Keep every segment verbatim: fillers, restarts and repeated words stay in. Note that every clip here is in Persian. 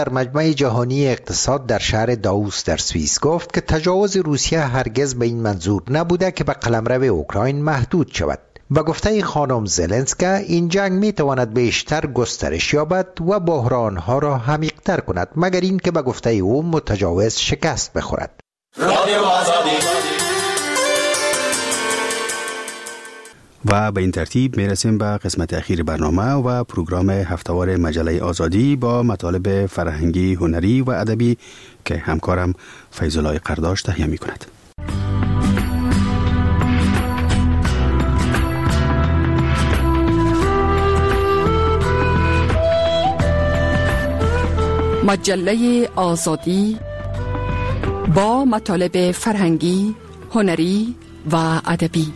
در مجمع جهانی اقتصاد در شهر داووس در سوئیس گفت که تجاوز روسیه هرگز به این منظور نبوده که به قلمرو اوکراین محدود شود. و گفته خانم زلنسکی این جنگ می تواند بیشتر گسترش یابد و بحرانها را عمیق‌تر کند مگر این که به گفته او متجاوز شکست بخورد. و به این ترتیب می رسیم به قسمت اخیر برنامه و پروگرام هفتهوار مجله آزادی با مطالب فرهنگی، هنری و ادبی که همکارم فیض‌الله قرداش تهیه می کند. مجله آزادی با مطالب فرهنگی، هنری و ادبی.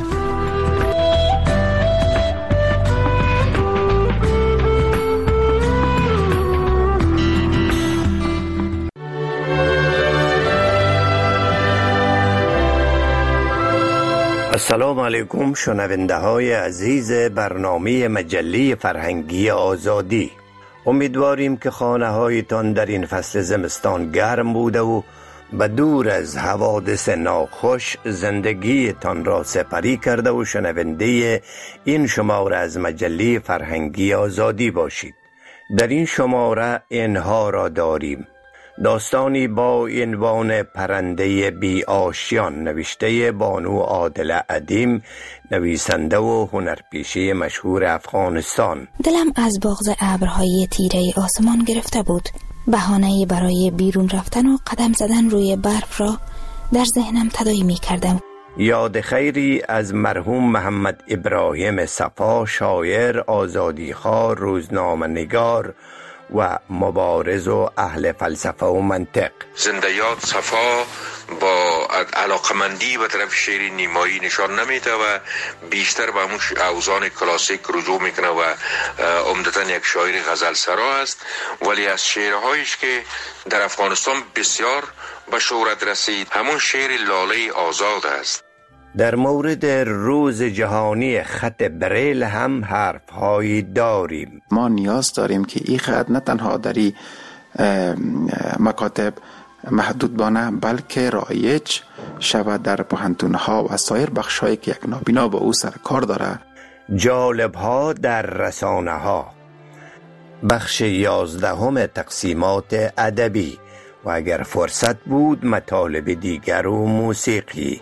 السلام علیکم شنونده های عزیز برنامه مجله فرهنگی آزادی. امیدواریم که خانه هایتان در این فصل زمستان گرم بوده و به دور از حوادث ناخوش زندگیتان را سپری کرده و شنونده این شماره از مجله فرهنگی آزادی باشید. در این شماره اینها را داریم: داستانی با عنوان پرنده بی آشیان نوشته بانو عادله ادیم، نویسنده و هنرپیشه مشهور افغانستان. دلم از بغض ابرهای تیره آسمان گرفته بود. بهانه‌ای برای بیرون رفتن و قدم زدن روی برف را در ذهنم تداعی می کردم. یاد خیری از مرحوم محمد ابراهیم صفا، شاعر، آزادیخواه، روزنامه نگار و مبارز و اهل فلسفه و منطق. زنده یاد صفا با علاقمندی به طرف شعر نیمایی نشان نمیده و بیشتر به همون اوزان کلاسیک رجوع میکنه و عمدتاً یک شاعر غزل سرا است، ولی از شعرهایش که در افغانستان بسیار به شهرت رسید همون شعر لاله آزاد است. در مورد روز جهانی خط بریل هم حرف هایی داریم. ما نیاز داریم که این خط نه تنها در مکاتب محدود بانه بلکه رایج شود در پوهنتون‌ها و سایر بخش‌هایی که یک نابینا با او سر کار داره. جالب ها در رسانه ها، بخش یازدهم تقسیمات ادبی و اگر فرصت بود مطالب دیگر و موسیقی.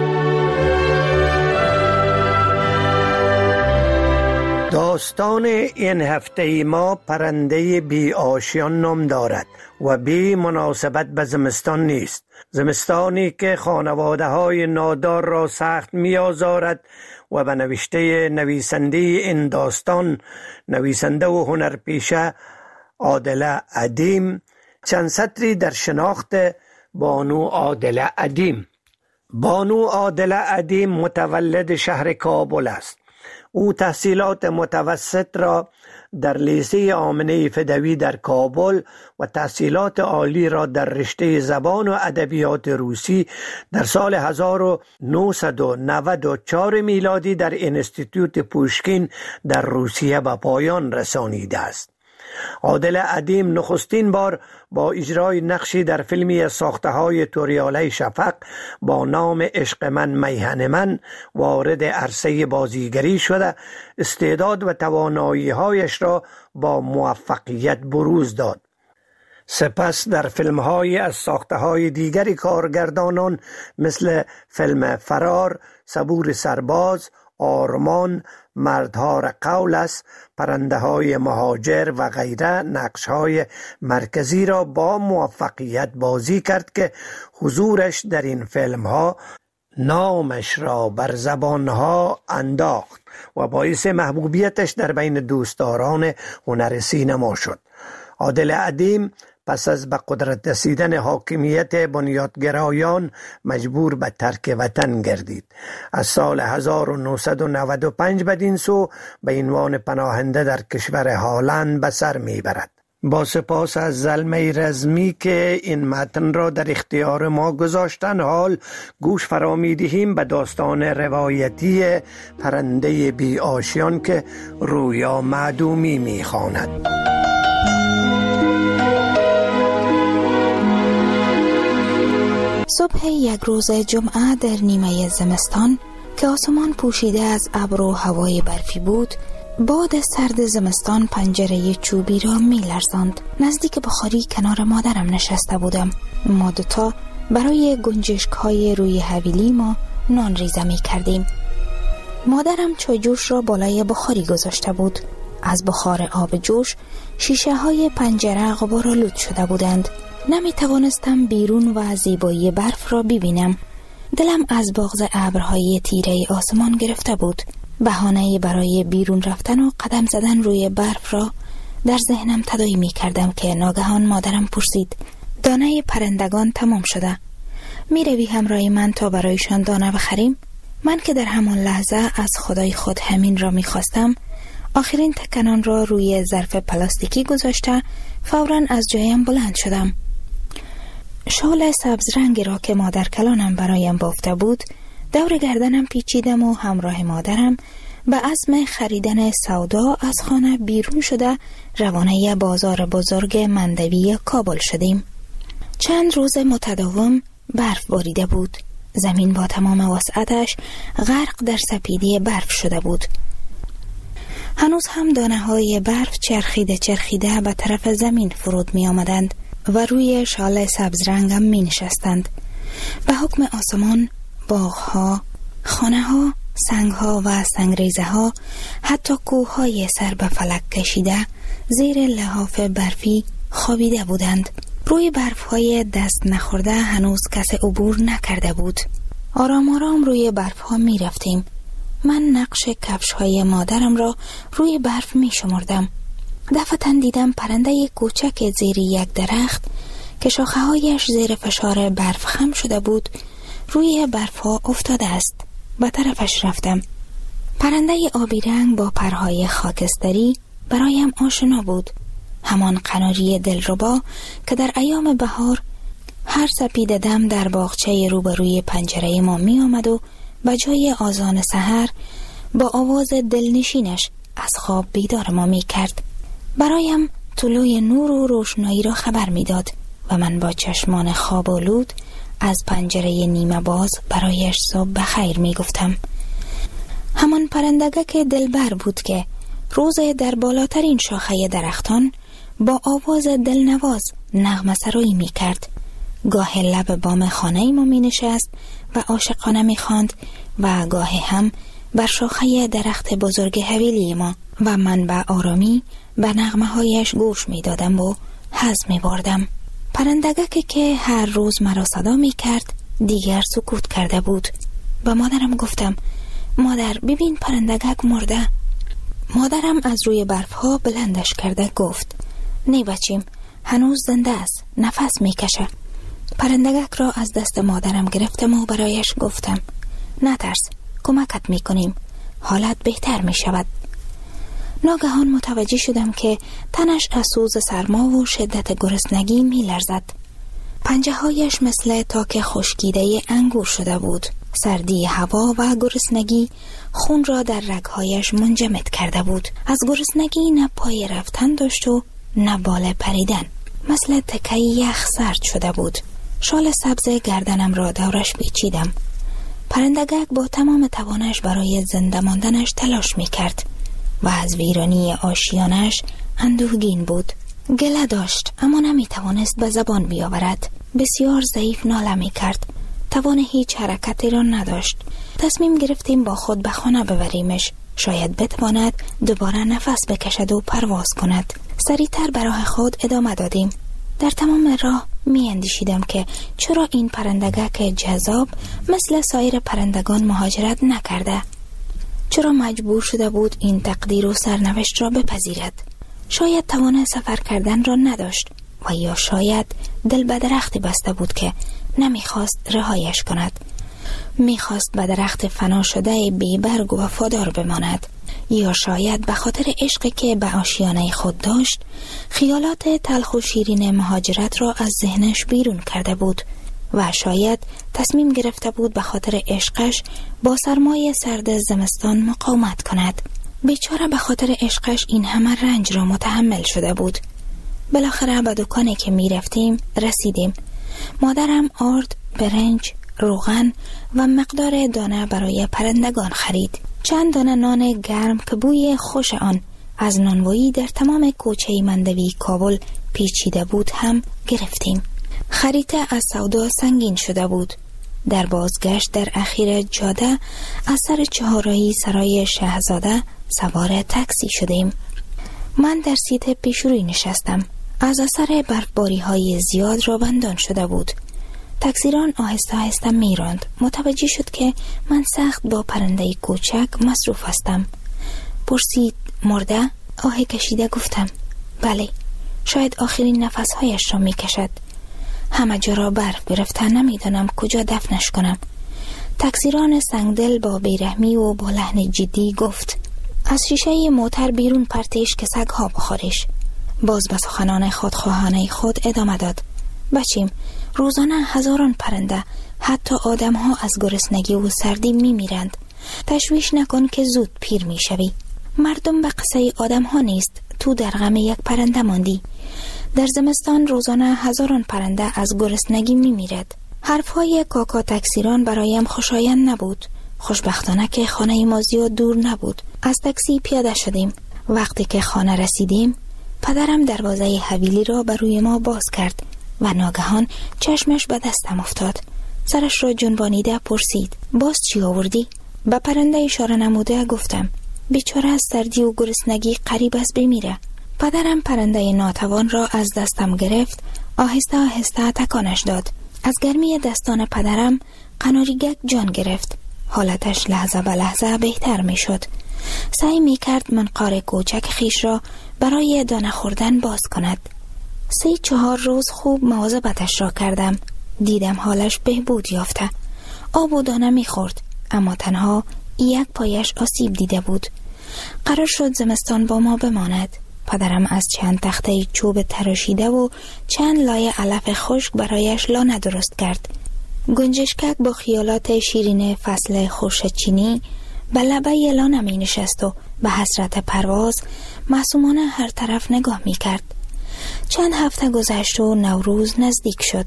داستان این هفته ما پرنده بی آشیان نام دارد و بی مناسبت به زمستان نیست. زمستانی که خانواده های نادار را سخت می آزارد و به نوشته نویسنده این داستان، نویسنده و هنرپیشه عادله ادیم، چند سطری در شناخت بانو عادله ادیم. بانو عادله ادیم متولد شهر کابل است. او تحصیلات متوسط را در لیسه آمنه فدوی در کابل و تحصیلات عالی را در رشته زبان و ادبیات روسی در سال هزار و نهصد و نود و چهار میلادی در انستیتوت پوشکین در روسیه به پایان رسانیده است. عادله ادیم نخستین بار با اجرای نقشی در فیلمی از ساخته های توریاله شفق با نام عشق من میهن من وارد عرصه بازیگری شده، استعداد و توانایی هایش را با موفقیت بروز داد. سپس در فیلم های از ساخته های دیگری کارگردانان مثل فیلم فرار، صبور سرباز، آرمان، مردها قول است، پرنده های مهاجر و غیره نقش های مرکزی را با موفقیت بازی کرد که حضورش در این فیلم ها نامش را بر زبان ها انداخت و باعث محبوبیتش در بین دوستداران هنر سینما شد. عادله ادیم پس از به قدرت رسیدن حاکمیت بنیادگرایان مجبور به ترک وطن گردید. از سال هزار و نهصد و نود و پنج بدین سو به عنوان پناهنده در کشور هلند به سر میبرد. با سپاس از زلمه رزمی که این متن را در اختیار ما گذاشتن، حال گوش فرا می‌دهیم به داستان روایتی پرنده بی آشیان که رویا معدومی می‌خواند. صبح یک روز جمعه در نیمه زمستان که آسمان پوشیده از ابر و هوای برفی بود، باد سرد زمستان پنجره چوبی را می لرزاند. نزدیک بخاری کنار مادرم نشسته بودم. ما دوتا برای گنجشک های روی حویلی ما نان ریزه می کردیم. مادرم چای جوش را بالای بخاری گذاشته بود. از بخار آب جوش شیشه های پنجره غبارآلود شده بودند. نمی توانستم بیرون و زیبایی برف را ببینم. دلم از بغض ابرهای تیره آسمان گرفته بود. بهانه برای بیرون رفتن و قدم زدن روی برف را در ذهنم تداعی می کردم که ناگهان مادرم پرسید: دانه پرندگان تمام شده، می روی همراه من تا برایشان دانه بخریم؟ من که در همان لحظه از خدای خود همین را می خواستم، آخرین تکنان را روی ظرف پلاستیکی گذاشته فوراً از جایم بلند شدم. شال سبز رنگی را که مادر کلانم برایم بافته بود دور گردنم پیچیدم و همراه مادرم به عزم خریدن سودا از خانه بیرون شده روانه بازار بزرگ مندوی کابل شدیم. چند روز متداوم برف باریده بود. زمین با تمام وسعتش غرق در سپیدی برف شده بود. هنوز هم دانه های برف چرخیده چرخیده به طرف زمین فرود می آمدند و روی شال سبز رنگم می نشستند. به حکم آسمان، باغها، خانه ها، سنگ ها و سنگریزه ها، حتی کوه های سر به فلک کشیده زیر لحاف برفی خوابیده بودند. روی برف های دست نخورده هنوز کس عبور نکرده بود. آرام آرام روی برف ها می رفتیم. من نقش کفش های مادرم را روی برف می شمردم. دفعتاً دیدم پرنده کوچک زیر یک درخت که شاخه هایش زیر فشار برف خم شده بود روی برف ها افتاده است. به طرفش رفتم. پرنده آبی رنگ با پرهای خاکستری برایم آشنا بود. همان قناری دلربا که در ایام بهار هر سپید دم در باغچه روبروی پنجره ما می آمد و به جای آذان سحر با آواز دلنشینش از خواب بیدار ما می کرد. برایم طلوع نور و روشنایی را خبر می داد و من با چشمان خواب آلود از پنجره نیمه باز برایش صبح بخیر می گفتم. همان پرندگک دلبر بود که روز در بالاترین شاخه درختان با آواز دلنواز نغمه سرایی می کرد. گاه لب بام خانه ما می نشست و عاشقانه می خواند و گاه هم بر شاخه درخت بزرگ حویلی ما و من به آرامی به نغمه هایش گوش می دادم و حظ می بردم. پرندگک که هر روز مرا صدا می کرد دیگر سکوت کرده بود. به مادرم گفتم: مادر ببین پرندگک مرده. مادرم از روی برف ها بلندش کرده گفت: نه بچیم، هنوز زنده است، نفس می کشه. پرندگک را از دست مادرم گرفتم و برایش گفتم: نترس، کمکت می کنیم، حالت بهتر می شود. ناگهان متوجه شدم که تنش از سوز سرما و شدت گرسنگی می لرزد. پنجه هایش مثل تاک خشکیده انگور شده بود. سردی هوا و گرسنگی خون را در رگهایش منجمد کرده بود. از گرسنگی نه پای رفتن داشت و نه بال پریدن. مثل تکه یخ سرد شده بود. شال سبز گردنم را دورش پیچیدم. پرندگک با تمام توانش برای زنده ماندنش تلاش می کرد و از ویرانی آشیانش اندوهگین بود. گله داشت اما نمی توانست به زبان بیاورد. بسیار ضعیف ناله می کرد. توان هیچ حرکتی را نداشت. تصمیم گرفتیم با خود به خانه ببریمش. شاید بتواند دوباره نفس بکشد و پرواز کند. سریعتر به راه خود ادامه دادیم. در تمام راه می اندیشیدم که چرا این پرندگک جذاب مثل سایر پرندگان مهاجرت نکرده؟ چرا مجبور شده بود این تقدیر و سرنوشت را بپذیرد؟ شاید توان سفر کردن را نداشت و یا شاید دل به درختی بسته بود که نمیخواست رهایش کند. میخواست به درخت فنا شده بی برگ و وفادار بماند. یا شاید به خاطر عشقی که به آشیانه خود داشت خیالات تلخ و شیرین مهاجرت را از ذهنش بیرون کرده بود و شاید تصمیم گرفته بود به خاطر عشقش با سرمای سرد زمستان مقاومت کند. بیچاره به خاطر عشقش این همه رنج را متحمل شده بود. بالاخره به دکانی که می رفتیم رسیدیم. مادرم آرد برنج، روغن و مقدار دانه برای پرندگان خرید. چند دانه نان گرم که بوی خوش آن از نانوایی در تمام کوچه مندوی کابل پیچیده بود هم گرفتیم. خریده از سودا سنگین شده بود. در بازگشت در اخیر جاده از سر چهارراهی سرای شهزاده سوار تاکسی شدیم. من در سیت پیشروی نشستم. از اثر برفباری های زیاد را بندان شده بود. تاکسیران آهسته آهسته می راند. متوجه شد که من سخت با پرنده کوچک مصروف هستم. پرسید مرده؟ آه کشیده گفتم بله. شاید آخرین نفسهایش را می کشد. همه جا را برف گرفته، نمیدانم کجا دفنش کنم. تاکسیران سنگدل با بیرحمی و با لحن جدی گفت از شیشه موتر بیرون پرتش که سگ‌ها بخورش. باز به سخنان خودخواهانه خود ادامه داد. بچیم، روزانه هزاران پرنده، حتی آدم‌ها از گرسنگی و سردی می‌میرند. تشویش نکن که زود پیر می‌شوی. مردم به قصه آدم‌ها نیست. تو در غم یک پرنده ماندی. در زمستان روزانه هزاران پرنده از گرسنگی می‌میرد. حرف‌های کاکا تاکسیران برایم خوشایند نبود. خوشبختانه که خانه ما زیاد دور نبود. از تاکسی پیاده شدیم. وقتی که خانه رسیدیم، پدرم دروازه حویلی را بر روی ما باز کرد و ناگهان چشمش به دستم افتاد. سرش را جنبانیده پرسید باز چی آوردی؟ به پرنده اشاره نموده گفتم بیچاره از سردی و گرسنگی قریب است بمیره. پدرم پرنده ناتوان را از دستم گرفت، آهسته آهسته تکانش داد. از گرمی دستان پدرم قناریگک جان گرفت. حالتش لحظه به لحظه بهتر می شد. سعی می کرد منقار کوچک خیش را برای دانه خوردن باز کند. سه چهار روز خوب مواظبتش را کردم. دیدم حالش بهبود یافته. آب و دانه می خورد، اما تنها یک پایش آسیب دیده بود. قرار شد زمستان با ما بماند. پدرم از چند تخته چوب تراشیده و چند لایه علف خشک برایش لانه درست کرد. گنجشکک با خیالات شیرین فصل خورشیدچینی به لبه لانه می نشست و به حسرت پرواز معصومانه هر طرف نگاه می کرد. چند هفته گذشت و نوروز نزدیک شد.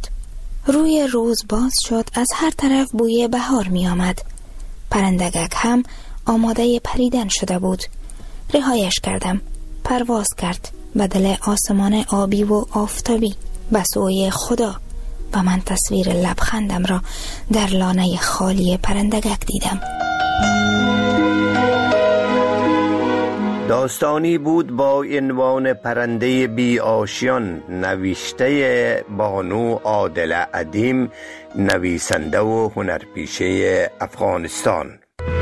روی روز باز شد، از هر طرف بوی بهار می آمد. پرندگک هم آماده پریدن شده بود. رهایش کردم. پرواز کرد به دل آسمان آبی و آفتابی به سوی خدا و من تصویر لبخندم را در لانه خالی پرندگک دیدم. داستانی بود با عنوان پرنده بی آشیان، نوشته بانو عادل ادیم، نویسنده و هنرپیشه افغانستان.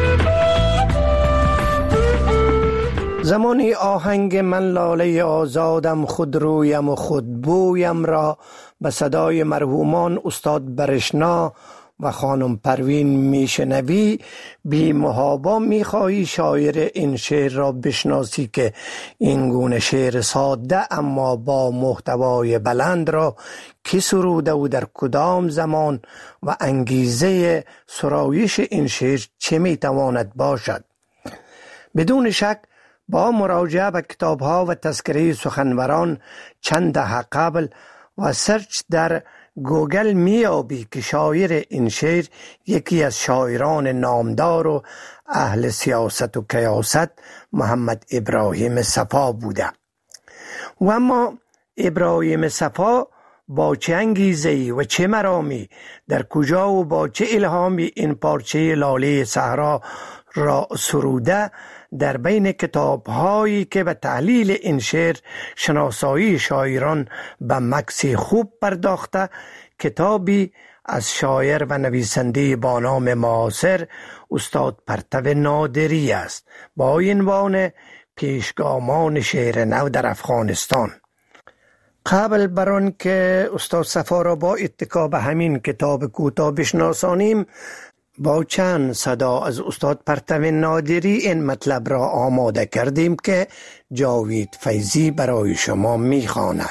زمانی آهنگ من لاله آزادم، خود رویم و خود بویم را به صدای مرحومان استاد برشنا و خانم پروین میشنوی، بی محابا میخواهی شاعر این شعر را بشناسی که این گونه شعر ساده اما با محتوای بلند را کی سروده و در کدام زمان و انگیزه سرایش این شعر چه میتواند باشد. بدون شک با مراجعه به کتاب‌ها و تذکره سخنوران چند دهه قبل و سرچ در گوگل میابی که شاعر این شعر یکی از شاعران نامدار و اهل سیاست و کیاست محمد ابراهیم صفا بوده. و اما ابراهیم صفا با چه انگیزه‌ای و چه مرامی در کجا و با چه الهامی این پارچه لاله صحرا را سروده، در بین کتاب‌هایی که به تحلیل این شعر شناسایی شاعران به مکسی خوب پرداخته، کتابی از شاعر و نویسنده با نام معاصر استاد پرتو نادری است با عنوان پیشگامان شعر نو در افغانستان. قبل بر آن که استاد صفا را با اتکا به همین کتاب کوتاه بشناسانیم، با چند صدا از استاد پرتو نادری این مطلب را آماده کردیم که جاوید فیضی برای شما می‌خواند.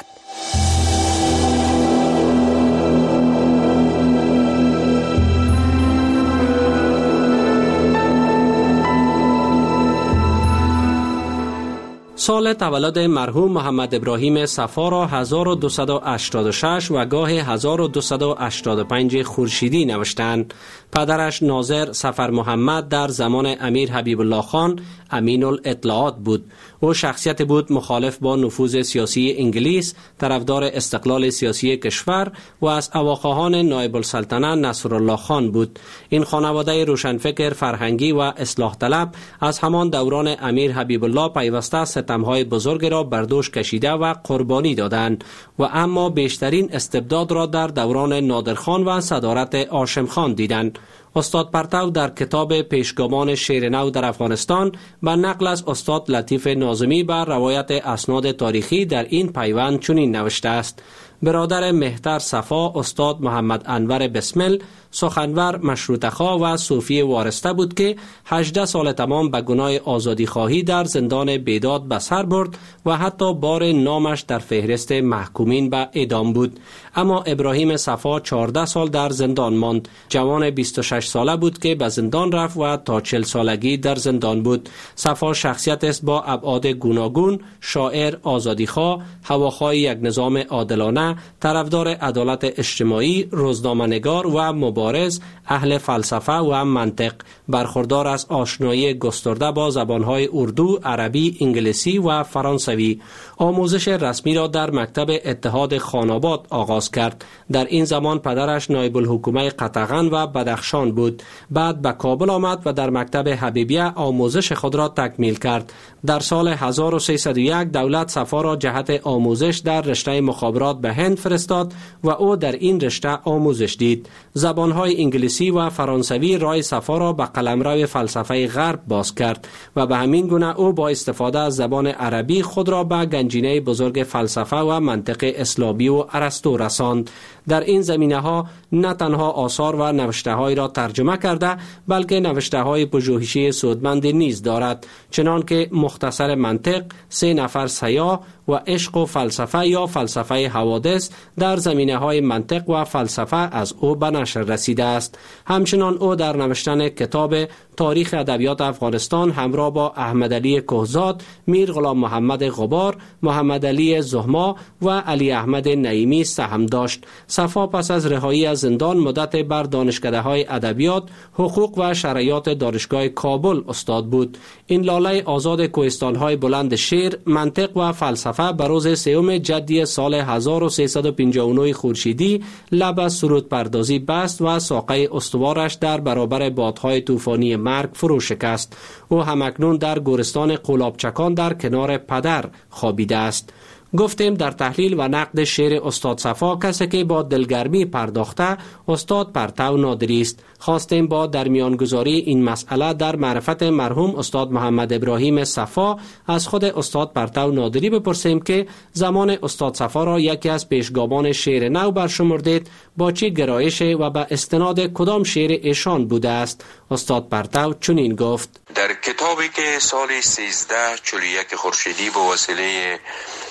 سال تولد مرحوم محمد ابراهیم صفا را هزار و دویست و هشتاد و شش و گاه هزار و دویست و هشتاد و پنج خورشیدی نوشتند. پدرش ناظر سفر محمد در زمان امیر حبیب الله خان امین الاطلاعات بود. او شخصیت بود مخالف با نفوذ سیاسی انگلیس، طرفدار استقلال سیاسی کشور و از اواخران نایب السلطنه نصرالله خان بود. این خانواده روشنفکر فرهنگی و اصلاح طلب از همان دوران امیر حبیب الله پیوسته ستمهای بزرگ را بر دوش کشیده و قربانی دادند و اما بیشترین استبداد را در دوران نادرخان و صدارت هاشم خان دیدند. استاد پرتو در کتاب پیشگامان شعر نو در افغانستان به نقل از استاد لطیف ناظمی بر روایت اسناد تاریخی در این پیوند چنین نوشته است: برادر مهتر صفا استاد محمد انور بسمل سخنور مشروطه‌خواه و صوفی وارسته بود که هجده سال تمام به گناه آزادی خواهی در زندان بیداد به سر برد و حتی بار نامش در فهرست محکومین به اعدام بود. اما ابراهیم صفا چهارده سال در زندان ماند. جوان بیست و شش ساله بود که به زندان رفت و تا چهل سالگی در زندان بود. صفا شخصیت است با ابعاد گوناگون: شاعر، آزادیخواه، هواخواه یک نظام عادلانه، طرفدار عدالت اجتماعی، روزنامه‌نگار و مبارز، اهل فلسفه و منطق، برخوردار از آشنایی گسترده با زبانهای اردو، عربی، انگلیسی و فرانسوی. آموزش رسمی را در مکتب اتحاد خاناباد آغاز کرد. در این زمان پدرش نایب الحکومه قطغن و بدخشان بود. بعد به کابل آمد و در مکتب حبیبیه آموزش خود را تکمیل کرد. در سال هزار و سیصد و یک دولت صفا را جهت آموزش در رشته مخابرات به هند فرستاد و او در این رشته آموزش دید. زبانهای انگلیسی و فرانسوی راه صفا را به قلمرو فلسفه غرب باز کرد و به همین گونه او با استفاده از زبان عربی خود را به گنجینه بزرگ فلسفه و منطق اسلامی و ارسطو رساند. در این زمینه ها نه تنها آثار و نوشته های را ترجمه کرده بلکه نوشته های پژوهشی سودمند نیز دارد، چنان که مختصر منطق، سه نفر سیاه و عشق و فلسفه یا فلسفه حوادث در زمینه های منطق و فلسفه از او به نشر رسیده است. همچنان او در نوشتن کتاب تاریخ ادبیات افغانستان همراه با احمد علی کهزاد، میر غلام محمد غبار، محمد علی زهما و علی احمد نعیمی سهم داشت. صفا پس از رهایی از زندان مدت بر دانشکده‌های ادبیات، حقوق و شرعیات دانشگاه کابل استاد بود. این لاله آزاد کوهستان‌های بلند شعر، منطق و فلسفه به روز سوم جدی سال هزار و سیصد و پنجاه و نه خورشیدی لب از سرود پردازی بست و ساقه استوارش در برابر بادهای طوفانی مرگ فرو شکست. او همکنون در گورستان قولابچکان در کنار پدر خوابیده است. گفتیم در تحلیل و نقد شعر استاد صفا کسی که با دلگرمی پرداخته استاد پرتو نادری است. خواستیم با درمیانگذاری این مسئله در معرفت مرحوم استاد محمد ابراهیم صفا از خود استاد پرتو نادری بپرسیم که زمان استاد صفا را یکی از پیشگامان شعر نو برشمردید، با چه گرایش و به استناد کدام شعر ایشان بوده است. استاد پرتو چنین گفت: در کتابی که سال سیزده چهل و یک خورشیدی به وسیله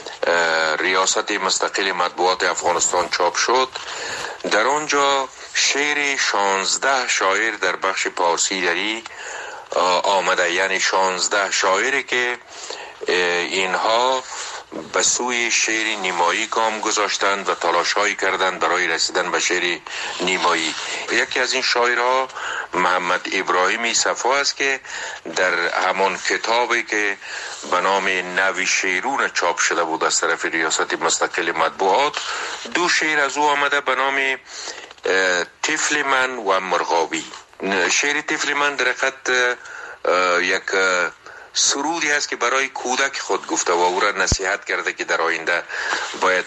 ریاست مستقل مطبوعات افغانستان چاپ شد، در آنجا شعر شانزده شاعر در بخش پارسی دری آمده، یعنی شانزده شاعری که اینها به سوی شعر نیمایی گام گذاشتند و تلاش‌هایی کردند برای رسیدن به شعر نیمایی. یکی از این شاعرها محمد ابراهیم صفا است که در همان کتابی که به نام نوی شیرون چاپ شده بود از طرف ریاست مستقل مطبوعات، دو شعر از او آمده به نام طفل من و مرغابی. شعر طفل من در حقیقت یک سرودی است که برای کودک خود گفته و او را نصیحت کرده که در آینده باید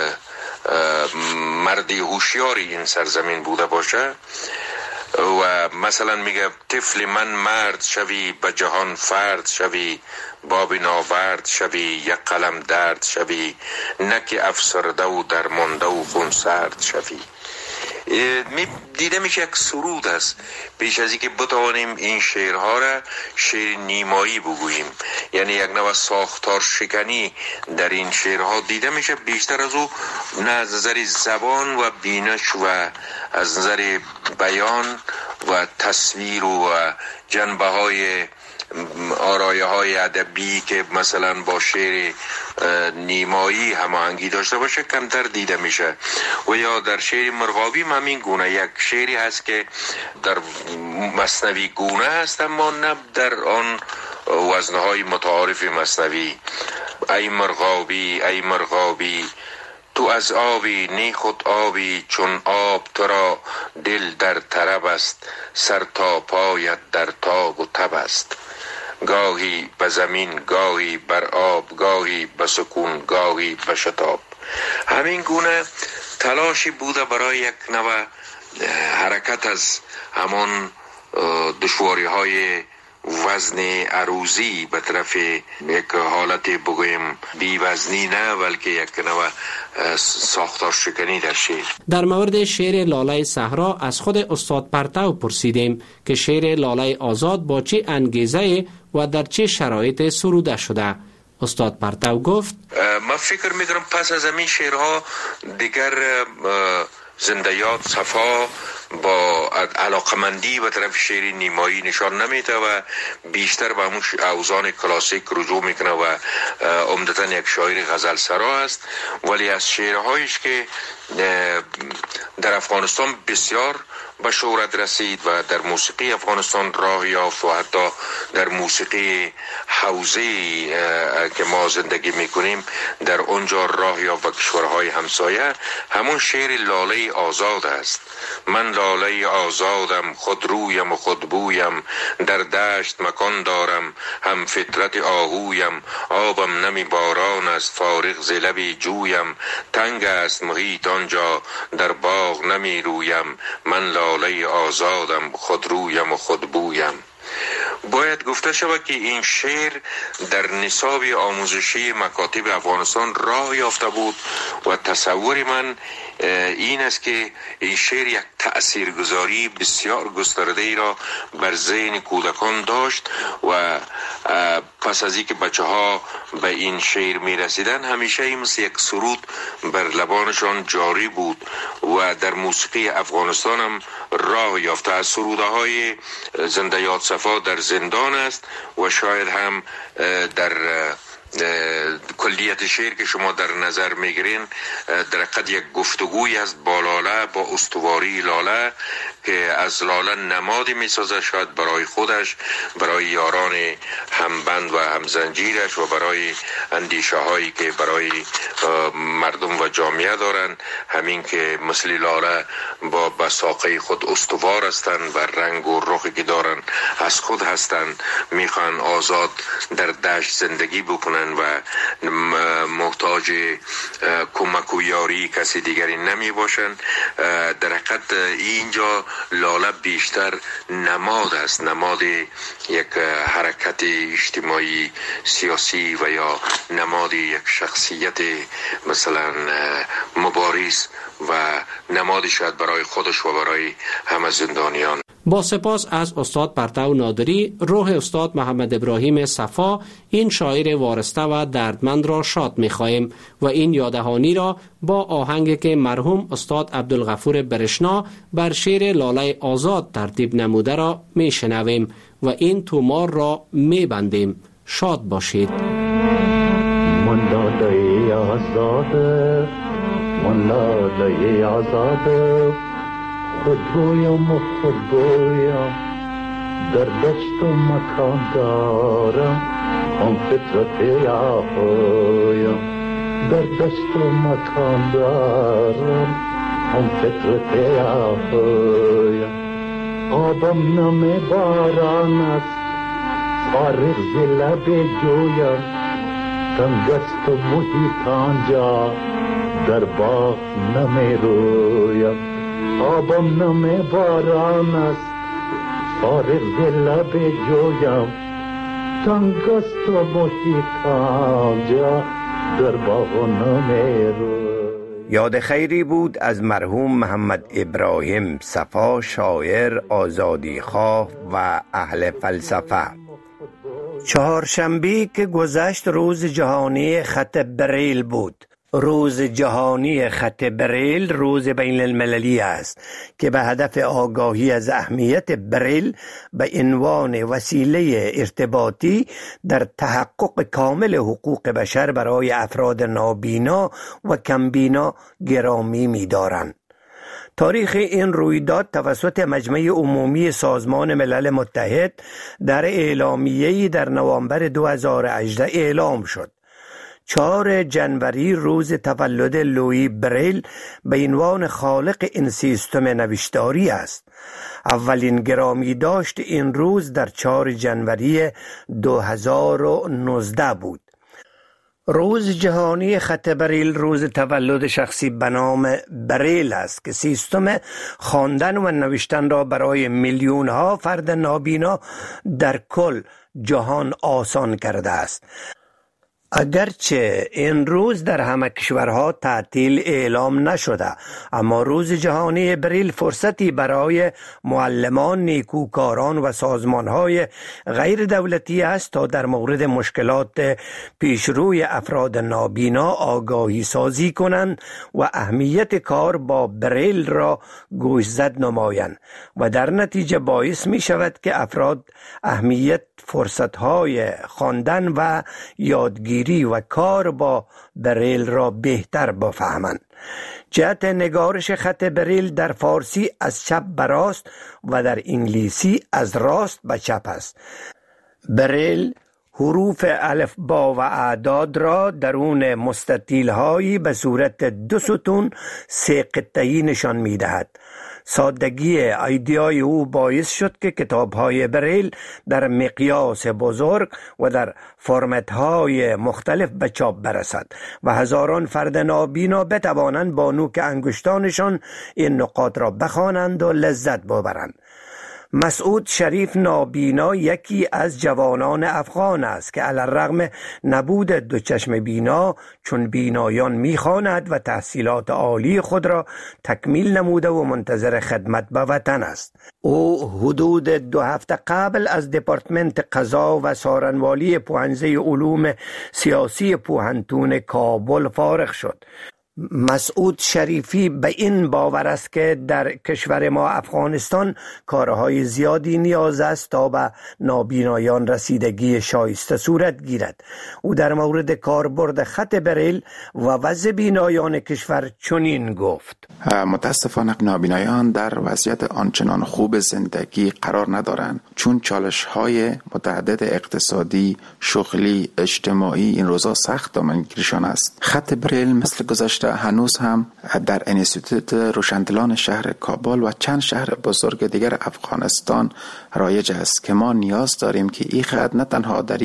مردی هوشیاری این سرزمین بوده باشه و مثلا میگه طفل من مرد شوی به جهان فرد شوی، باب ناورد شوی یک قلم درد شوی، نک افسرده و درمانده و خون سرد شوی. می دیده میشه یک سرود است پیش از اینکه بتوانیم این شعرها را شعر نیمایی بگوییم، یعنی یک نوع ساختار شکنی در این شعرها دیده میشه. بیشتر از او نه از نظر زبان و بینش و از نظر بیان و تصویر و جنبه های آرایه های ادبی که مثلا با شعر نیمایی هماهنگی داشته باشه کمتر دیده میشه. و یا در شعر مرغابی همین گونه یک شعری هست که در مثنوی گونه هست اما نه در آن وزنهای متعارف مثنوی. ای مرغابی ای مرغابی تو از آبی نی خود آبی، چون آب تو را دل در طرب است، سر تا پایت در تاب و تب است. گاهی به زمین گاهی بر آب، گاهی به سکون گاهی به شتاب. همین گونه تلاشی بوده برای یک نوع حرکت از همان دشواری های وزن عروضی به طرف یک حالت بگویم بی وزنی نه بلکه یک نوع ساختار شکنی در شعر. در مورد شعر لاله صحرا از خود استاد پرتو پرسیدیم که شعر لاله آزاد با چه انگیزه و در چه شرایط سروده شده. استاد پرتو گفت من فکر میکنم پس از همین شعرها دیگر زندیات صفا با علاقمندی به طرف شعر نیمایی نشان نمیده و بیشتر به همون اوزان کلاسیک رجوع میکنه و عمدتاً یک شاعر غزل سرا است. ولی از شعرهایش که در افغانستان بسیار به شهرت رسید و در موسیقی افغانستان راه یافت و حتی در موسیقی حوزه که ما زندگی میکنیم در اونجا راه یافت و کشورهای همسایه، همون شعر لاله آزاد است. من لاله آزادم، خود رویم و خود بویم، در دشت مکان دارم، هم فطرت آهویم، آبم نمی باران است، فارغ ز لب جویم، تنگ است محیط آنجا، در باغ نمی رویم، من لاله آزادم، خود رویم و خود بویم. باید گفته شود که این شعر در نصاب آموزشی مکاتب افغانستان راه یافته بود و تصور من این است که این شعر یک تأثیرگذاری بسیار گسترده ای را بر ذهن کودکان داشت و پس از اینکه بچه ها به این شعر می رسیدن همیشه این مثل یک سرود بر لبانشان جاری بود و در موسیقی افغانستان هم راه یافته. از سروده های زندیات صفا در زندان است و شاید هم در کلیت شعر که شما در نظر میگیرین در حقیقت یک گفتگوی است با لاله، با استواری لاله که از لاله نمادی میسازه، شاید برای خودش، برای یاران همبند و همزنجیرش و برای اندیشه هایی که برای مردم و جامعه دارن. همین که مثل لاله با بساقه خود استوار هستند و رنگ و رخی که دارن از خود هستند، میخوان آزاد در دشت زندگی بکنن و محتاج کمک و یاری کسی دیگری نمی باشن. در حقیقت اینجا لاله بیشتر نماد است، نماد یک حرکت اجتماعی سیاسی و یا نماد یک شخصیت مثلا مبارز و نماد شاید برای خودش و برای همه زندانیان. با سپاس از استاد پرتو نادری، روح استاد محمد ابراهیم صفا این شاعر وارسته و دردمند را شاد می‌خواهیم و این یادهانی را با آهنگی که مرحوم استاد عبدالغفور برشنا بر شعر لاله آزاد ترتیب نموده را میشنویم و این تومار را میبندیم. شاد باشید. من لاله آزاد، من لاله آزاد، خود رویم و خود بویم، در دشت و مکان دارم، هم فطرت آهویم، در دشت و مکان دارم، هم فطرت آهویم. آبم نم باران است، فارغ ز لب جویم، تنگ است و محیط آنجا، در باغ نمی رویم. آبم نم باران است، فارغ ز لب جویم، تنگ است و محیط آنجا، در باغ نمی رویم. یاد خیری بود از مرحوم محمد ابراهیم صفا، شاعر، آزادی خواه و اهل فلسفه. چهارشنبه که گذشت روز جهانی خط بریل بود. روز جهانی خط بریل روز بین المللی است که به هدف آگاهی از اهمیت بریل به عنوان وسیله ارتباطی در تحقق کامل حقوق بشر برای افراد نابینا و کمبینا گرامی می‌دارند. تاریخ این رویداد توسط مجمع عمومی سازمان ملل متحد در اعلامیه‌ای در نوامبر دو هزار و هجده اعلام شد. چهارم جنوری روز تولد لویی بریل به عنوان خالق این سیستم نوشتاری است. اولین گرامی داشت این روز در چهارم جنوری دو هزار و نوزده بود. روز جهانی خط بریل روز تولد شخصی به نام بریل است که سیستم خواندن و نوشتن را برای میلیون ها فرد نابینا در کل جهان آسان کرده است. اگرچه این روز در همه کشورها تعطیل اعلام نشده، اما روز جهانی بریل فرصتی برای معلمان، نیکوکاران و سازمانهای غیر دولتی است تا در مورد مشکلات پیشروی افراد نابینا آگاهی سازی کنند و اهمیت کار با بریل را گوشزد نمایند و در نتیجه باعث می شود که افراد اهمیت فرصتهای خواندن و یادگیری و کار با بریل را بهتر بفهمند. جهت نگارش خط بریل در فارسی از چپ به راست و در انگلیسی از راست به چپ است. بریل حروف الف با و اعداد را درون مستطیل هایی به صورت دو ستون سه قطعی نشان می دهد. سادگی ایدئای او باعث شد که کتاب‌های بریل در مقیاس بزرگ و در فرمت‌های مختلف به چاپ برسد و هزاران فرد نابینا بتوانند با نوک انگشتانشان این نقاط را بخوانند و لذت ببرند. مسعود شریف نابینا یکی از جوانان افغان است که علی الرغم نبود دو چشم بینا چون بینایان میخواند و تحصیلات عالی خود را تکمیل نموده و منتظر خدمت به وطن است. او حدود دو هفته قبل از دپارتمنت قضا و سارنوالی پوهنځی علوم سیاسی پوهنتون کابل فارغ شد. مسعود شریفی به این باور است که در کشور ما افغانستان کارهای زیادی نیاز است تا به نابینایان رسیدگی شایسته صورت گیرد. او در مورد کاربرد خط بریل و وضع بینایان کشور چنین گفت: متاسفانه نابینایان در وضعیت آنچنان خوب زندگی قرار ندارند، چون چالش‌های متعدد اقتصادی، شغلی، اجتماعی این روزا سخت دامنگیرشان است. خط بریل مثل گذشته هنوز هم در انستیتوت روشندلان شهر کابل و چند شهر بزرگ دیگر افغانستان رایج است که ما نیاز داریم که این خط نه تنها در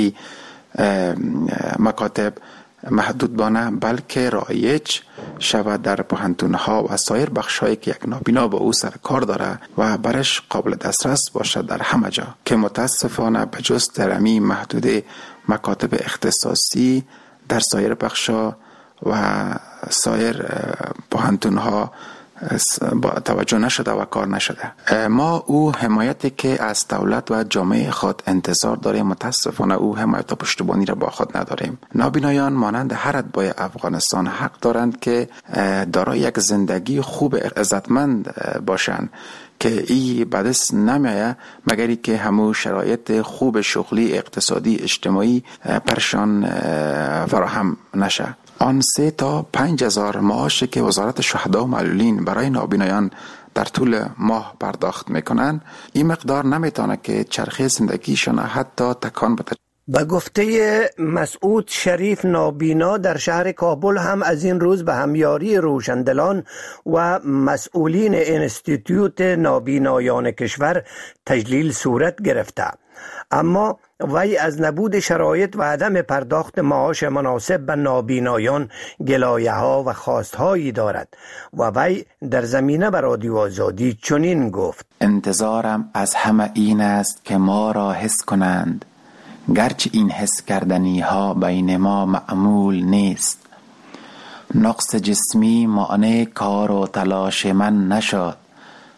مکاتب محدود بانه بلکه رایج شود در پوهنتون‌ها و سایر بخش‌هایی که یک نابینا با او سر کار داره و برش قابل دسترس باشد در همه جا، که متاسفانه به جز درمی محدود مکاتب اختصاصی در سایر بخش‌ها و سایر پوهنتون‌ها توجه نشده و کار نشده. ما او حمایتی که از دولت و جامعه خود انتظار داریم، متاسفانه او حمایت و پشتیبانی را با خود نداریم. نابینایان مانند هر اتباع افغانستان حق دارند که دارای یک زندگی خوب عزتمند باشند که ای به دست نمیآید مگری که همو شرایط خوب شغلی، اقتصادی، اجتماعی پرشان فراهم نشه. آن سه تا پنج هزار معاشی که وزارت شهدا و معلولین برای نابینایان در طول ماه پرداخت میکنن، این مقدار نمیتونه که چرخه زندگیشون حتی تکان بده. به گفته مسعود شریف نابینا در شهر کابل هم از این روز به همیاری روشندلان و مسئولین انستیتوت نابینایان کشور تجلیل صورت گرفته، اما وی از نبود شرایط و عدم پرداخت معاش مناسب به نابینایان گلایه ها و خواست هایی دارد و وی در زمینه بر رادیو آزادی چنین گفت: انتظارم از همه این است که ما را حس کنند، گرچه این حس کردنی ها بین ما معمول نیست. نقص جسمی مانع کار و تلاش من نشد،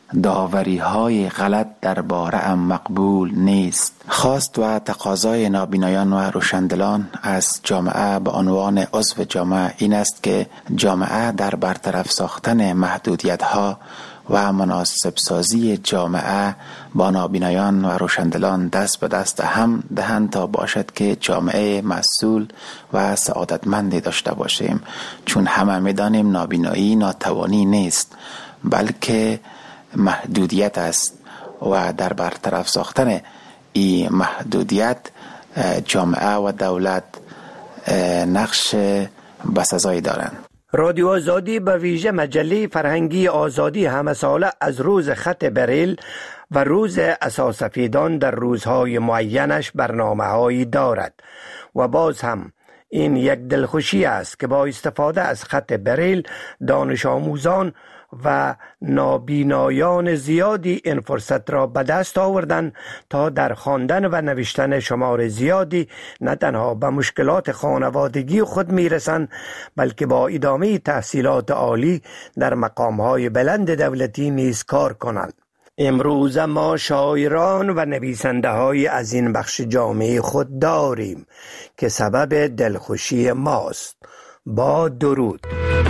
داوری های غلط درباره ام مقبول نیست. خواست و تقاضای نابینایان و روشندلان از جامعه به عنوان عضو جامعه این است که جامعه در برطرف ساختن محدودیت ها و مناسب سازی جامعه با نابینایان و روشندلان دست به دست هم دهند تا باشد که جامعه مسئول و سعادتمندی داشته باشیم، چون همه می‌دانیم نابینایی ناتوانی نیست بلکه محدودیت است و در برطرف ساختن این محدودیت جامعه و دولت نقش بسزایی دارند. رادیو آزادی به ویژه مجله فرهنگی آزادی همه ساله از روز خط بریل و روز اساسفیدان در روزهای معینش برنامه‌هایی دارد و باز هم این یک دلخوشی است که با استفاده از خط بریل دانش آموزان و نابینایان زیادی این فرصت را به دست آوردن تا در خواندن و نوشتن شمار زیادی نه تنها به مشکلات خانوادگی خود میرسند بلکه با ادامه تحصیلات عالی در مقامهای بلند دولتی نیز کار کنند. امروز ما شاعران و نویسنده های از این بخش جامعه خود داریم که سبب دلخوشی ماست. با درود.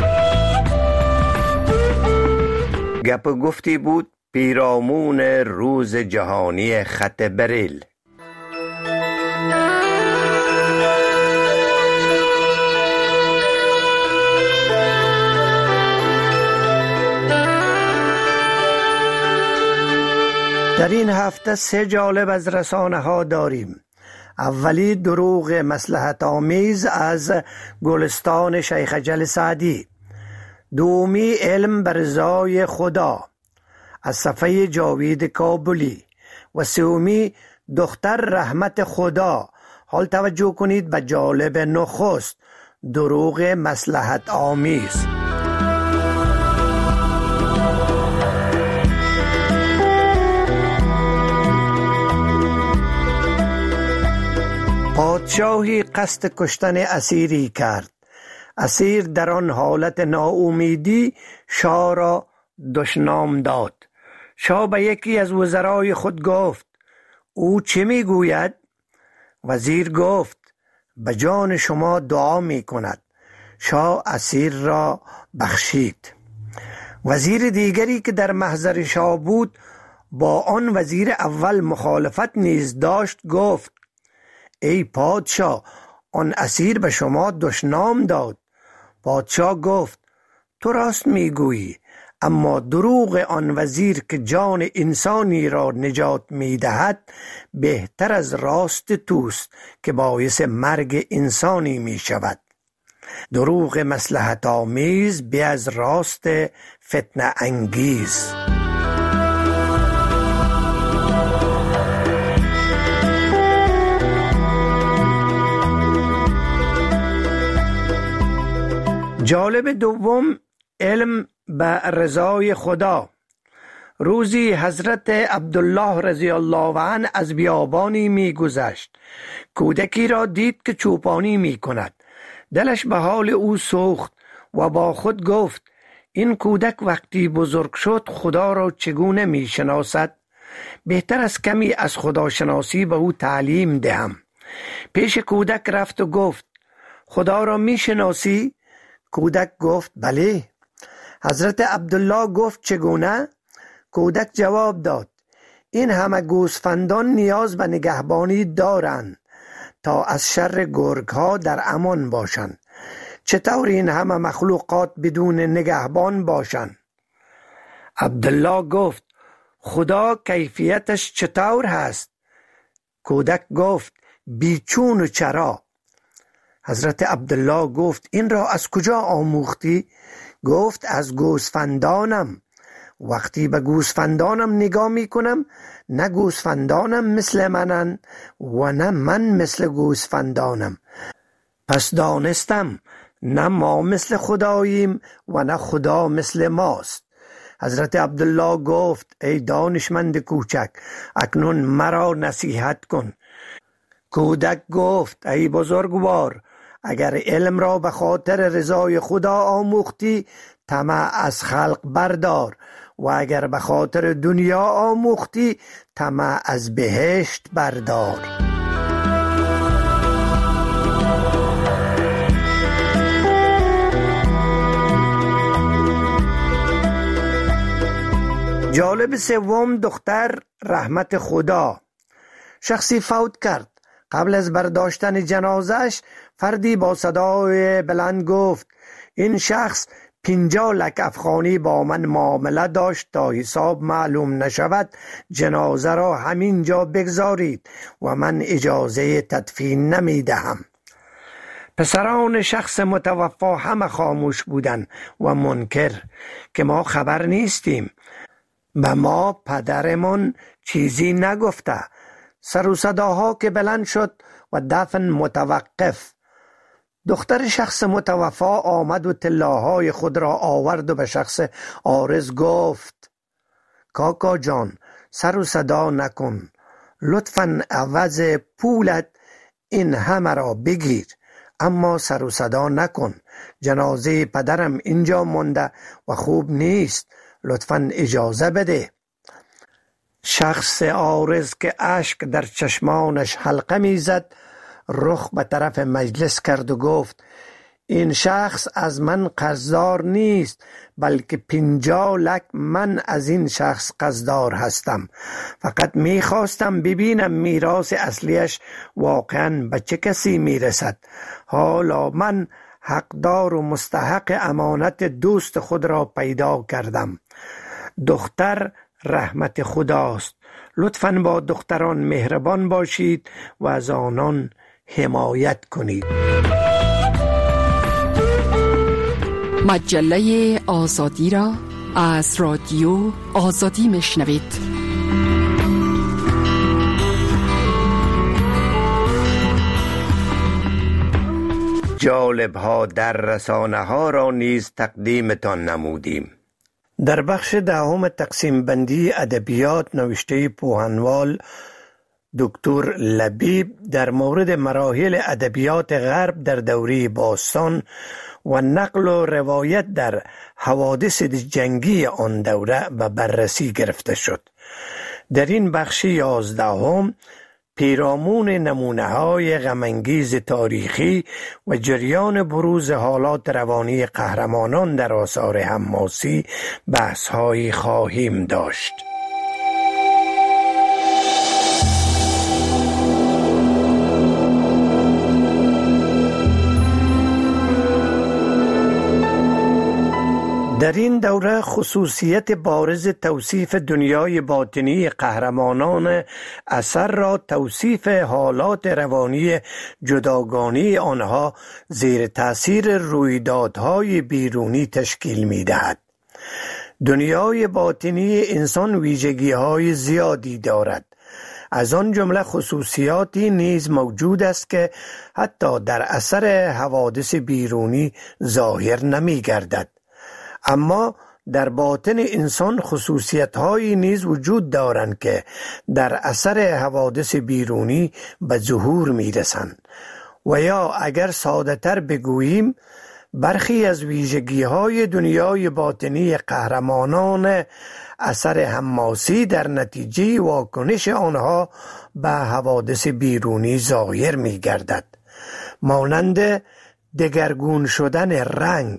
گپ و گفتی بود پیرامون روز جهانی خط بریل. در این هفته سه جالب از رسانه ها داریم. اولی دروغ مصلحت آمیز از گلستان شیخ اجل سعدی. دومی علم بر رضای خدا از صفحه جاوید کابلی و سومی دختر رحمت خدا. حال توجه کنید به جالب نخست دروغ مصلحت آمیز. پادشاهی قصد کشتن اسیری کرد. اسیر در آن حالت ناامیدی شاه را دشنام داد. شاه به یکی از وزرای خود گفت او چه میگوید؟ وزیر گفت به جان شما دعا می کند. شاه اسیر را بخشید. وزیر دیگری که در محضر شاه بود با آن وزیر اول مخالفت نیز داشت گفت ای پادشاه آن اسیر به شما دشنام داد. پادشاه گفت تو راست میگویی، اما دروغ آن وزیر که جان انسانی را نجات میدهد بهتر از راست توست که باعث مرگ انسانی میشود. دروغ مصلحت آمیز به از راست فتنه انگیز. جالب دوم علم به رضای خدا. روزی حضرت عبدالله رضی الله عنه از بیابانی می گذشت. کودکی را دید که چوپانی می کند. دلش به حال او سوخت و با خود گفت این کودک وقتی بزرگ شد خدا را چگونه می شناسد؟ بهتر از کمی از خداشناسی به او تعلیم دهم. پیش کودک رفت و گفت خدا را می شناسی؟ کودک گفت بله. حضرت عبدالله گفت چگونه؟ کودک جواب داد این همه گوسفندان نیاز به نگهبانی دارند تا از شر گرگ ها در امان باشند. چطور این همه مخلوقات بدون نگهبان باشند؟ عبدالله گفت خدا کیفیتش چطور هست؟ کودک گفت بیچون و چرا. حضرت عبدالله گفت این را از کجا آموختی؟ گفت از گوسفندانم. وقتی به گوسفندانم نگاه می کنم نه گوسفندانم مثل منن و نه من مثل گوسفندانم. پس دانستم نه ما مثل خداییم و نه خدا مثل ماست. حضرت عبدالله گفت ای دانشمند کوچک اکنون مرا نصیحت کن. کودک گفت ای بزرگوار اگر علم را به خاطر رضای خدا آموختی طمع از خلق بردار و اگر به خاطر دنیا آموختی طمع از بهشت بردار. جالب سوم، دختر رحمت خدا. شخصی فوت کرد. قبل از برداشتن جنازش فردی با صدای بلند گفت این شخص پنجاه لک افغانی با من معامله داشت، تا حساب معلوم نشود جنازه را همین جا بگذارید و من اجازه تدفین نمی دهم. پسران شخص متوفا همه خاموش بودند و منکر که ما خبر نیستیم، به ما پدرمون چیزی نگفته. سر و صداها که بلند شد و دفن متوقف. دختر شخص متوفا آمد و طلاهای خود را آورد و به شخص عارض گفت کاکا جان سر و صدا نکن، لطفاً عوض پولت این همه را بگیر، اما سر و صدا نکن، جنازه پدرم اینجا مونده و خوب نیست، لطفاً اجازه بده. شخص عارض که اشک در چشمانش حلقه میزد رخ به طرف مجلس کرد و گفت این شخص از من قرضدار نیست، بلکه پنجاه لک من از این شخص قرضدار هستم. فقط میخواستم ببینم میراث اصلیش واقعا به چه کسی میرسد. حالا من حقدار و مستحق امانت دوست خود را پیدا کردم. دختر رحمت خداست. لطفاً با دختران مهربان باشید و از آنان حمایت کنید. مجله آزادی را از رادیو آزادی میشنوید. جالب ها در رسانه ها را نیز تقدیمتان نمودیم. در بخش دهم تقسیم بندی ادبیات نوشته پوهنوال دکتر لبیب در مورد مراحل ادبیات غرب در دوره باستان و نقل و روایت در حوادث جنگی آن دوره به بررسی گرفته شد. در این بخش یازدهم پیرامون نمونه‌های غم‌انگیز تاریخی و جریان بروز حالات روانی قهرمانان در آثار حماسی بحث‌هایی خواهیم داشت. در این دوره خصوصیت بارز توصیف دنیای باطنی قهرمانان اثر را توصیف حالات روانی جداگانه آنها زیر تأثیر رویدادهای بیرونی تشکیل می دهد. دنیای باطنی انسان ویژگی‌های زیادی دارد. از آن جمله خصوصیاتی نیز موجود است که حتی در اثر حوادث بیرونی ظاهر نمی گردد. اما در باطن انسان خصوصیت‌هایی نیز وجود دارند که در اثر حوادث بیرونی به ظهور می‌رسند و یا اگر ساده‌تر بگوییم برخی از ویژگی‌های دنیای باطنی قهرمانان اثر حماسی در نتیجه واکنش آنها به حوادث بیرونی ظاهر می‌گردد، مانند دگرگون شدن رنگ،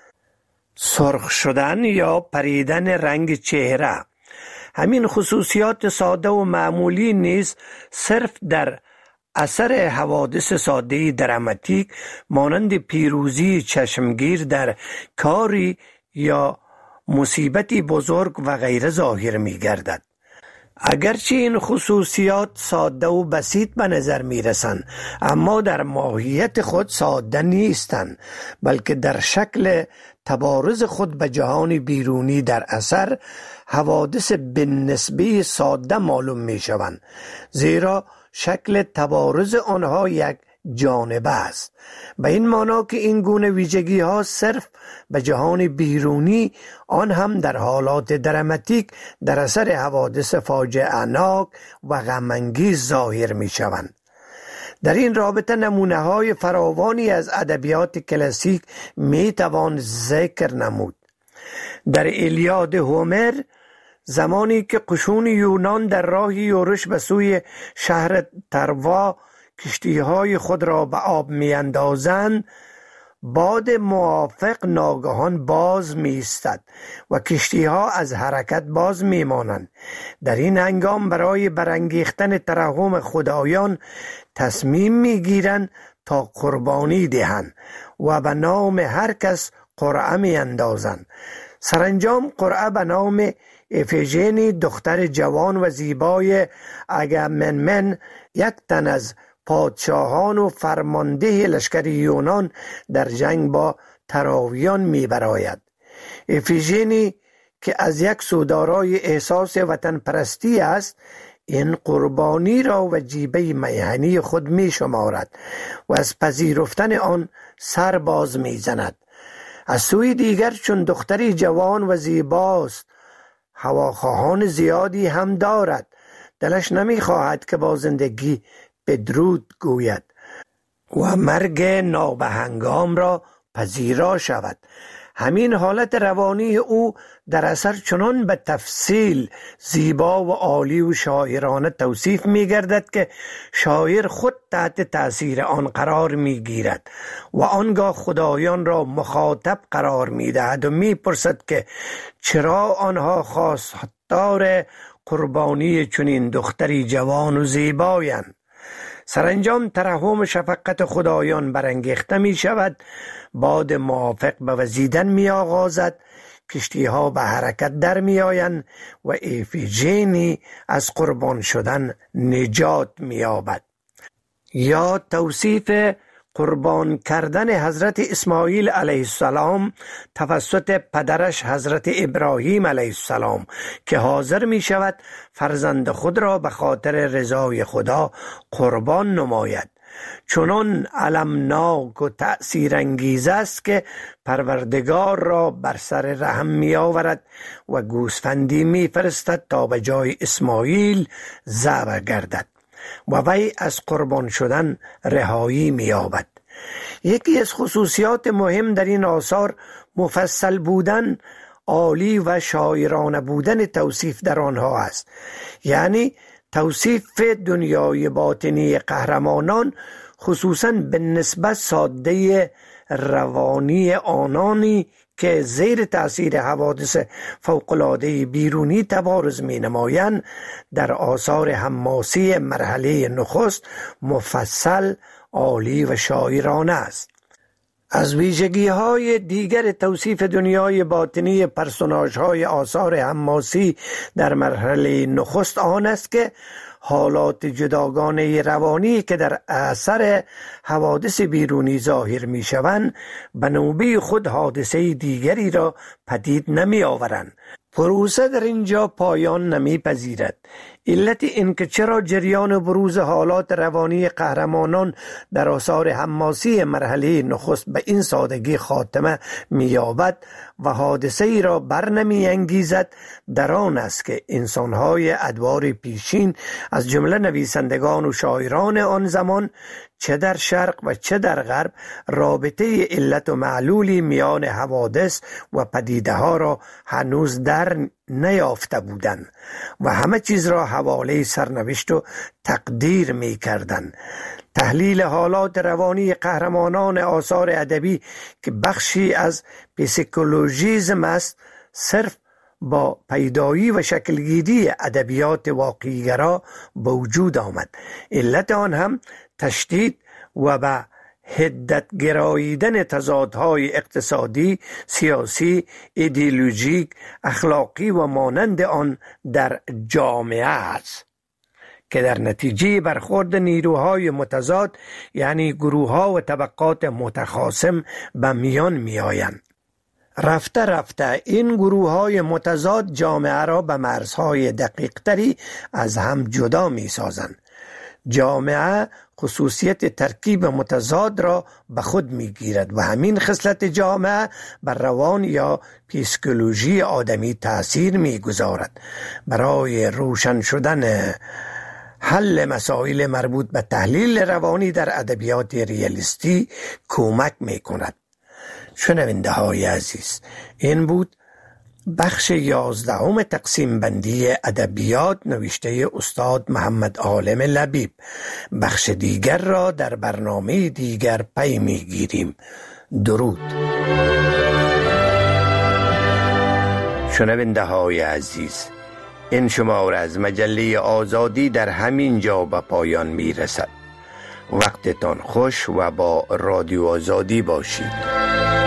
سرخ شدن یا پریدن رنگ چهره. همین خصوصیات ساده و معمولی نیز صرف در اثر حوادث ساده دراماتیک مانند پیروزی چشمگیر در کاری یا مصیبتی بزرگ و غیره ظاهر می گردد. اگرچه این خصوصیات ساده و بسیط به نظر می رسند، اما در ماهیت خود ساده نیستند، بلکه در شکل تبارز خود به جهان بیرونی در اثر حوادث بالنسبه ساده معلوم می شوند، زیرا شکل تبارز آنها یک جانبه است. به این معنا که این گونه ویژگی ها صرف به جهان بیرونی، آن هم در حالات دراماتیک در اثر حوادث فاجعه‌ناک و غم‌انگیز ظاهر می شوند. در این رابطه نمونه های فراوانی از ادبیات کلاسیک می توان ذکر نمود. در ایلیاد هومر زمانی که قشون یونان در راه یورش به سوی شهر تروا کشتیهای خود را به آب می اندازند، باد موافق ناگهان باز می ایستد و کشتی ها از حرکت باز می مانند. در این هنگام برای برانگیختن ترحم خدایان تصمیم می گیرند تا قربانی دهند و به نام هر کس قرعه می اندازند. سرانجام قرعه به نام افیژنی، دختر جوان و زیبای اگاممنون، یک تن از پادشاهان و فرمانده لشکر یونان، در جنگ با تراویان می براید. افیژنی که از یک سو دارای احساس وطن پرستی است، این قربانی را وجیبه میهنی خود می شمارد و از پذیرفتن آن سر باز می زند. از سوی دیگر چون دختری جوان و زیباست، هواخواهان زیادی هم دارد، دلش نمی خواهد که با زندگی بدرود گوید و مرگ نابهنگام را پذیرا شود. همین حالت روانی او در اثر چنان به تفصیل زیبا و عالی و شاعرانه توصیف می گردد که شاعر خود تحت تأثیر آن قرار می گیرد و آنگاه خدایان را مخاطب قرار می دهد و می پرسد که چرا آنها خواستار قربانی چنین دختری جوان و زیبایند. سرانجام ترحم شفقت خدایان برانگیخته می شود، باد موافق به وزیدن می آغازد، کشتی ها به حرکت در می آیند و افیژنی از قربان شدن نجات می یابد. یا توصیف قربان کردن حضرت اسماعیل علیه السلام توسط پدرش حضرت ابراهیم علیه السلام که حاضر می شود فرزند خود را به خاطر رضای خدا قربان نماید. چنان علمناک و تأثیر انگیز است که پروردگار را بر سر رحم می آورد و گوسفندی می فرستد تا به جای اسماعیل ذبح گردد و وی از قربان شدن رهایی می یابد. یکی از خصوصیات مهم در این آثار مفصل بودن، عالی و شاعرانه بودن توصیف در آنها است. یعنی توصیف دنیای باطنی قهرمانان، خصوصا به نسبت ساده روانی آنانی که زیر تأثیر حوادث فوق‌العاده بیرونی تبارز می نمایند، در آثار حماسی مرحله نخست مفصل، عالی و شاعرانه است. از ویژگی های دیگر توصیف دنیای باطنی پرسوناژ های آثار حماسی در مرحله نخست آن است که حالات جداگانه روانی که در اثر حوادث بیرونی ظاهر می شوند به نوبه خود حادثه دیگری را پدید نمی آورند. پروسه در اینجا پایان نمی پذیرد. علت این که چرا جریان بروز حالات روانی قهرمانان در آثار حماسی مرحله نخست به این سادگی خاتمه می یابد و حادثه ای را بر نمی انگیزد، در آن است که انسانهای ادوار پیشین از جمله نویسندگان و شاعران آن زمان چه در شرق و چه در غرب رابطه علت و معلولی میان حوادث و پدیده ها را هنوز در نیافته بودند و همه چیز را حواله سرنوشت و تقدیر می کردند. تحلیل حالات روانی قهرمانان آثار ادبی که بخشی از پسیکولوژیزم است، صرف با پیدایی و شکلگیری ادبیات واقعی‌گرا به وجود آمد. علت آن هم تشدید و به حدت گراییدن تضادهای اقتصادی، سیاسی، ایدئولوژیک، اخلاقی و مانند آن در جامعه است که در نتیجه برخورد نیروهای متضاد، یعنی گروه‌ها و طبقات متخاصم، به میان می‌آیند. رفته رفته این گروه‌های متضاد جامعه را به مرزهای دقیق‌تری از هم جدا می‌سازند. جامعه خصوصیت ترکیب متضاد را به خود می‌گیرد و همین خصلت جامعه بر روان یا پیسکولوژی آدمی تأثیر می‌گذارد. برای روشن شدن حل مسائل مربوط به تحلیل روانی در ادبیات ریالیستی کمک می‌کند. شنونده های عزیز، این بود بخش یازدهم تقسیم بندی ادبیات نوشته استاد محمد عالم لبیب. بخش دیگر را در برنامه دیگر پی میگیریم. درود. شنونده های عزیز، این شماره از مجله آزادی در همین جا به پایان می رسد. وقتتان خوش و با رادیو آزادی باشید.